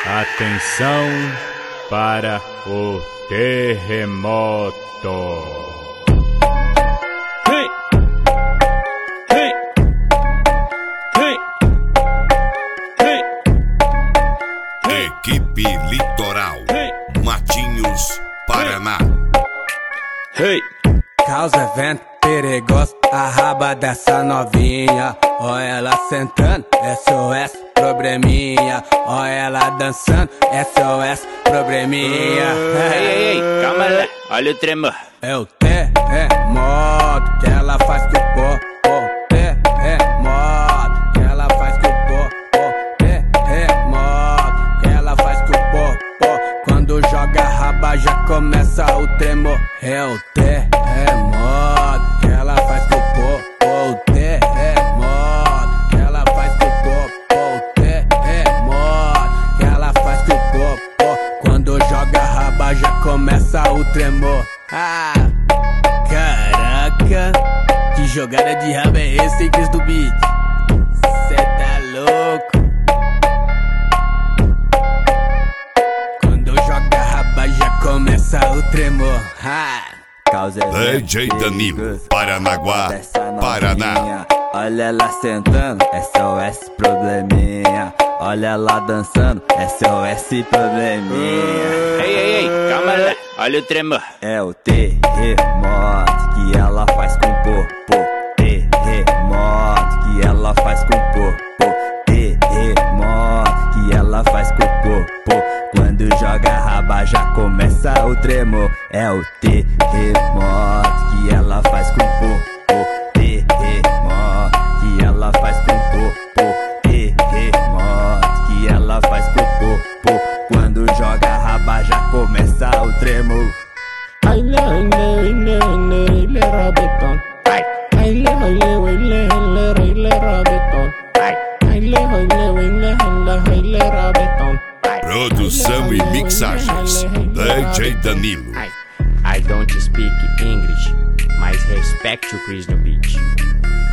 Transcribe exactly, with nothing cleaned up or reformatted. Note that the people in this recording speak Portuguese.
Atenção para o terremoto. Hey! Hey! Hey! Hey! Equipe Litoral, Hey! Matinhos, Paraná. Hey! Causa evento perigoso, a raba dessa novinha. Ó ela sentando, S O S, probleminha. Ó ela dançando, S O S, probleminha. Ei, ei, ei, calma lá, olha o tremor. É o terremoto que ela faz que o pó, o terremoto que ela faz que o pó, o terremoto que ela faz que o pó, pó. Quando joga a raba já começa o tremor. É o terremoto que ela faz que o pó, o terremoto que ela faz que o pó, o terremoto que ela faz que o pó, pó. Quando joga a raba já começa o tremor. Ah, caraca, que jogada de raba é esse, hein, Cris do beat? Cê tá louco? Quando joga a raba já começa o tremor. Ah, D J Danilo, Paranaguá, Paraná. Olha ela sentando, S O S probleminha. Olha ela dançando, S O S probleminha. Ei, ei, ei, calma lá, olha o tremor. É o terremoto que ela faz com o popô. Terremoto que ela faz com o popô. Terremoto que ela faz com o popô. Quando joga a raba já começa o tremor. É o terremoto que ela faz com o popô. Terremoto que ela faz com o popô. Terremoto que ela faz com o popô. Quando joga a raba já começa o tremor. Baile, baile, baile, baile, rabetón. Baile, baile, baile, baile, baile, rabetón. Baile, baile, baile, baile, baile, rabetón. Produção e mixagens, D J Danilo. I don't speak English, mas respect o Chris no beat.